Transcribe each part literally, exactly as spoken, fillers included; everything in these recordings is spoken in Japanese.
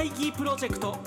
会議プロジェクト。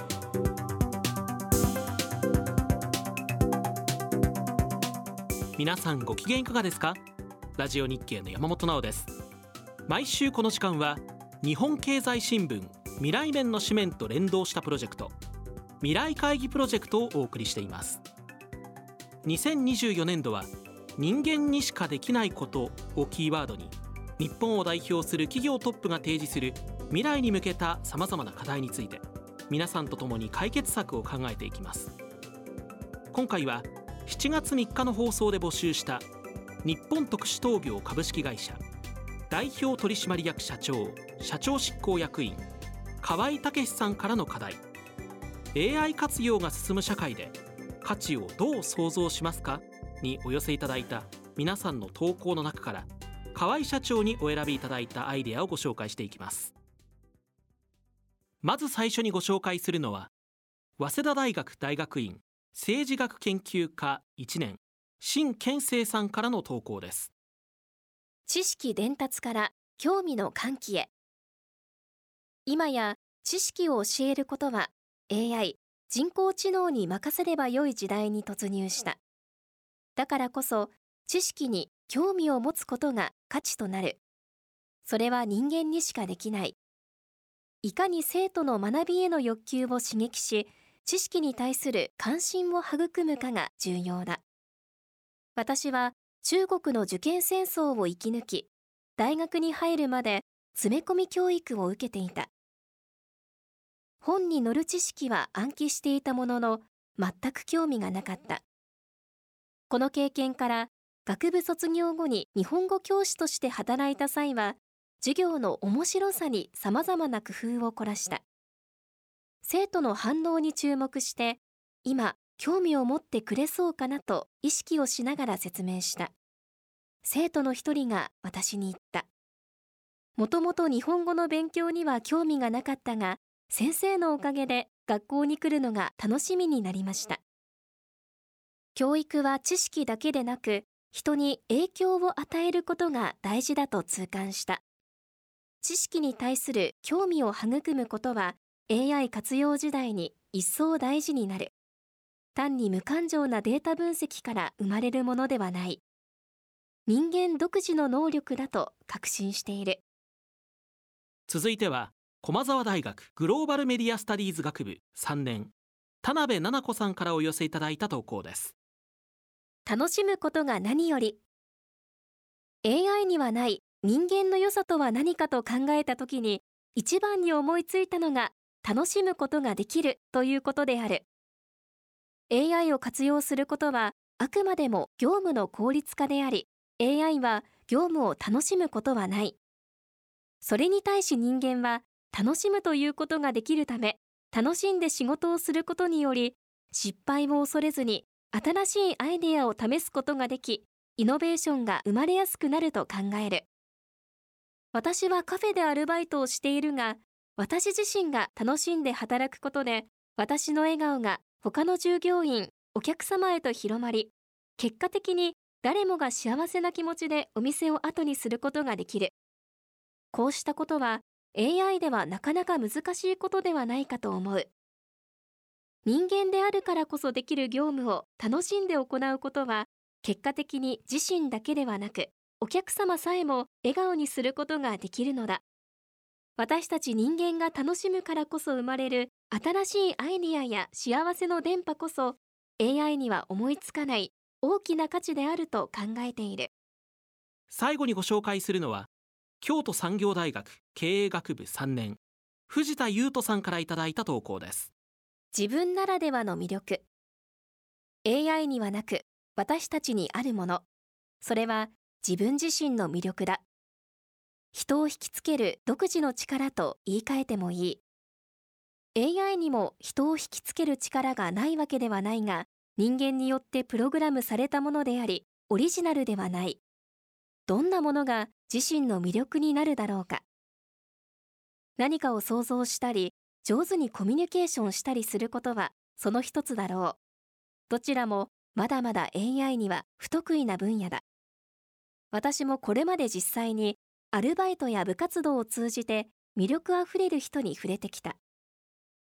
皆さんご機嫌いかがですか？ラジオ日経の山本直です。毎週この時間は日本経済新聞未来面の紙面と連動したプロジェクト、未来会議プロジェクトをお送りしています。にせんにじゅうよねんどは人間にしかできないことをキーワードに、日本を代表する企業トップが提示する未来に向けたさまざまな課題について、皆さんと共に解決策を考えていきます。今回はしちがつみっかの放送で募集した日本特殊陶業株式会社代表取締役社長社長執行役員河合武さんからの課題、 エーアイ 活用が進む社会で価値をどう創造しますかにお寄せいただいた皆さんの投稿の中から、河合社長にお選びいただいたアイデアをご紹介していきます。まず最初にご紹介するのは、早稲田大学大学院政治学研究科いちねん辛健生さんからの投稿です。 知識伝達から興味の喚起へ。今や知識を教えることは エーアイ 人工知能に任せれば良い時代に突入した。だからこそ知識に興味を持つことが価値となる。それは人間にしかできない。いかに生徒の学びへの欲求を刺激し、知識に対する関心を育むかが重要だ。私は中国の受験戦争を生き抜き、大学に入るまで詰め込み教育を受けていた。本に載る知識は暗記していたものの、全く興味がなかった。この経験から、学部卒業後に日本語教師として働いた際は、授業の面白さに様々な工夫を凝らした。生徒の反応に注目して、今、興味を持ってくれそうかなと意識をしながら説明した。生徒の一人が私に言った。もともと日本語の勉強には興味がなかったが、先生のおかげで学校に来るのが楽しみになりました。教育は知識だけでなく、人に影響を与えることが大事だと痛感した。知識に対する興味を育むことは、エーアイ 活用時代に一層大事になる。単に無感情なデータ分析から生まれるものではない。人間独自の能力だと確信している。 続いては、駒澤大学グローバルメディアスタディーズ学部さんねん田辺奈々子さんからお寄せいただいた投稿です。 楽しむことが何より。エーアイ にはない人間の良さとは何かと考えたときに、一番に思いついたのが楽しむことができるということである。エーアイ を活用することはあくまでも業務の効率化であり、エーアイ は業務を楽しむことはない。それに対し人間は楽しむということができるため、楽しんで仕事をすることにより、失敗を恐れずに新しいアイデアを試すことができ、イノベーションが生まれやすくなると考える。私はカフェでアルバイトをしているが、私自身が楽しんで働くことで、私の笑顔が他の従業員、お客様へと広まり、結果的に誰もが幸せな気持ちでお店を後にすることができる。こうしたことは エーアイ ではなかなか難しいことではないかと思う。人間であるからこそできる業務を楽しんで行うことは、結果的に自身だけではなく、お客様さえも笑顔にすることができるのだ。私たち人間が楽しむからこそ生まれる新しいアイディアや幸せの電波こそ、エーアイ には思いつかない大きな価値であると考えている。 最後にご紹介するのは、京都産業大学経営学部さんねん藤田優斗さんからいただいた投稿です。 自分ならではの魅力。エーアイ にはなく、私たちにあるもの。それは自分自身の魅力だ。人を引きつける独自の力と言い換えてもいい。エーアイ にも人を引きつける力がないわけではないが、人間によってプログラムされたものであり、オリジナルではない。どんなものが自身の魅力になるだろうか。何かを想像したり、上手にコミュニケーションしたりすることはその一つだろう。どちらもまだまだ エーアイ には不得意な分野だ。私もこれまで実際にアルバイトや部活動を通じて魅力あふれる人に触れてきた。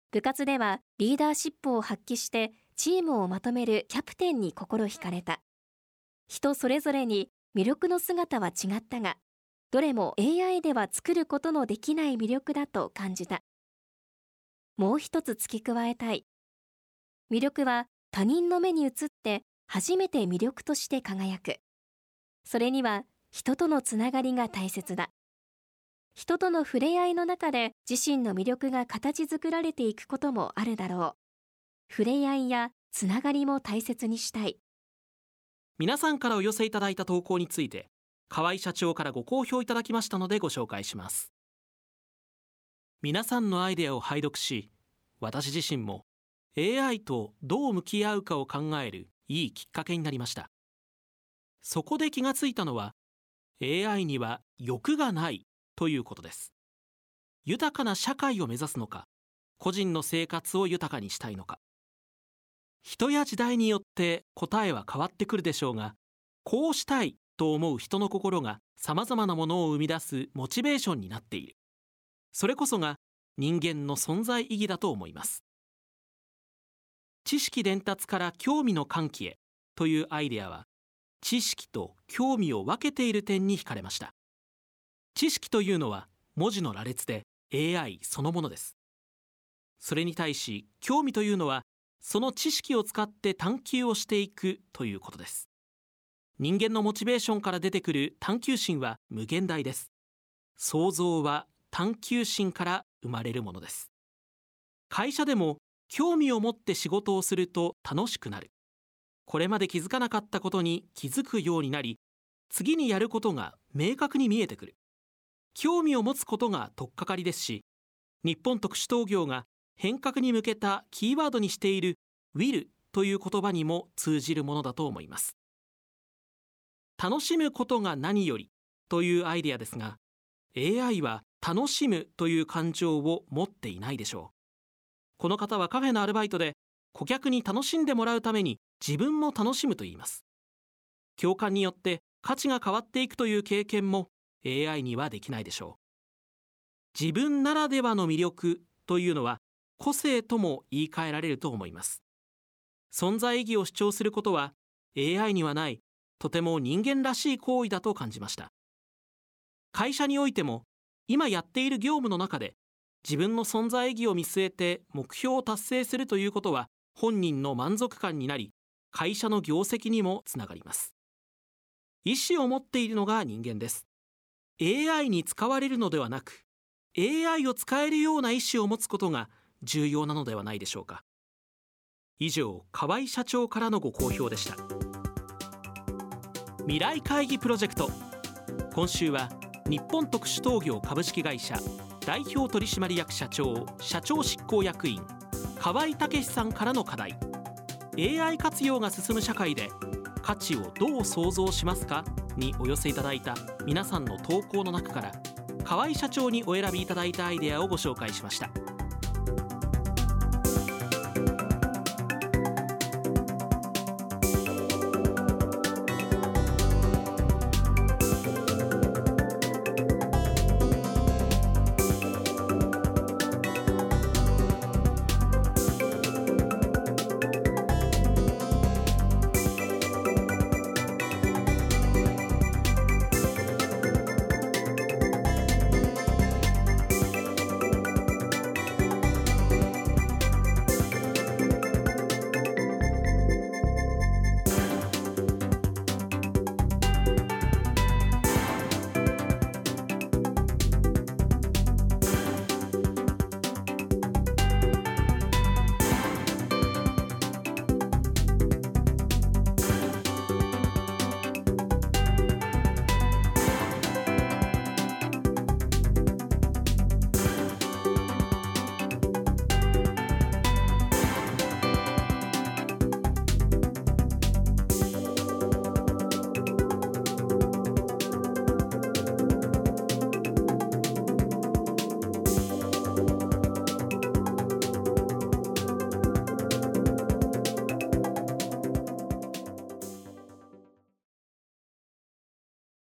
部活ではリーダーシップを発揮してチームをまとめるキャプテンに心惹かれた。人それぞれに魅力の姿は違ったが、どれも エーアイ では作ることのできない魅力だと感じた。もう一つ付け加えたい。魅力は他人の目に映って初めて魅力として輝く。それには人とのつながりが大切だ。人との触れ合いの中で自身の魅力が形作られていくこともあるだろう。触れ合いやつながりも大切にしたい。 皆さんからお寄せいただいた投稿について、河合社長からご好評いただきましたのでご紹介します。皆さんのアイデアを拝読し、私自身も エーアイ とどう向き合うかを考えるいいきっかけになりました。そこで気がついたのは、エーアイ には欲がないということです。豊かな社会を目指すのか、個人の生活を豊かにしたいのか。人や時代によって答えは変わってくるでしょうが、こうしたいと思う人の心がさまざまなものを生み出すモチベーションになっている。それこそが人間の存在意義だと思います。知識伝達から興味の喚起へというアイデアは、知識と興味を分けている点に惹かれました。知識というのは文字の羅列で エーアイ そのものです。それに対し興味というのは、その知識を使って探求をしていくということです。人間のモチベーションから出てくる探求心は無限大です。創造は探求心から生まれるものです。会社でも興味を持って仕事をすると楽しくなる。これまで気づかなかったことに気づくようになり、次にやることが明確に見えてくる。興味を持つことが取っかかりですし、日本特殊陶業が変革に向けたキーワードにしている Will という言葉にも通じるものだと思います。楽しむことが何よりというアイデアですが、 エーアイ は楽しむという感情を持っていないでしょう。この方はカフェのアルバイトで、顧客に楽しんでもらうために自分も楽しむと言います。共感によって価値が変わっていくという経験も エーアイ にはできないでしょう。自分ならではの魅力というのは個性とも言い換えられると思います。存在意義を主張することは エーアイ にはない、とても人間らしい行為だと感じました。会社においても、今やっている業務の中で自分の存在意義を見据えて目標を達成するということは、本人の満足感になり、会社の業績にもつながります。意思を持っているのが人間です。エーアイ に使われるのではなく、エーアイ を使えるような意思を持つことが重要なのではないでしょうか。以上、河合社長からのご好評でした。未来会議プロジェクト。今週は日本特殊陶業株式会社代表取締役社長社長執行役員河合武さんからの課題、 エーアイ 活用が進む社会で価値をどう創造しますかにお寄せいただいた皆さんの投稿の中から、河合社長にお選びいただいたアイデアをご紹介しました。